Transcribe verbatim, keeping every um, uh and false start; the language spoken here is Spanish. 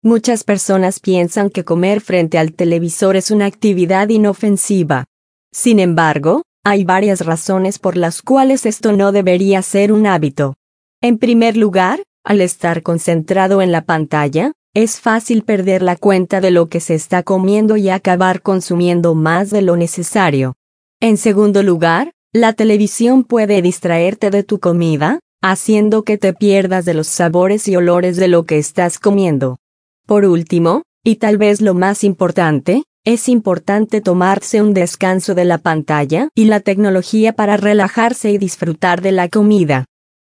Muchas personas piensan que comer frente al televisor es una actividad inofensiva. Sin embargo, hay varias razones por las cuales esto no debería ser un hábito. En primer lugar, al estar concentrado en la pantalla, es fácil perder la cuenta de lo que se está comiendo y acabar consumiendo más de lo necesario. En segundo lugar, la televisión puede distraerte de tu comida, haciendo que te pierdas de los sabores y olores de lo que estás comiendo. Por último, y tal vez lo más importante, es importante tomarse un descanso de la pantalla y la tecnología para relajarse y disfrutar de la comida.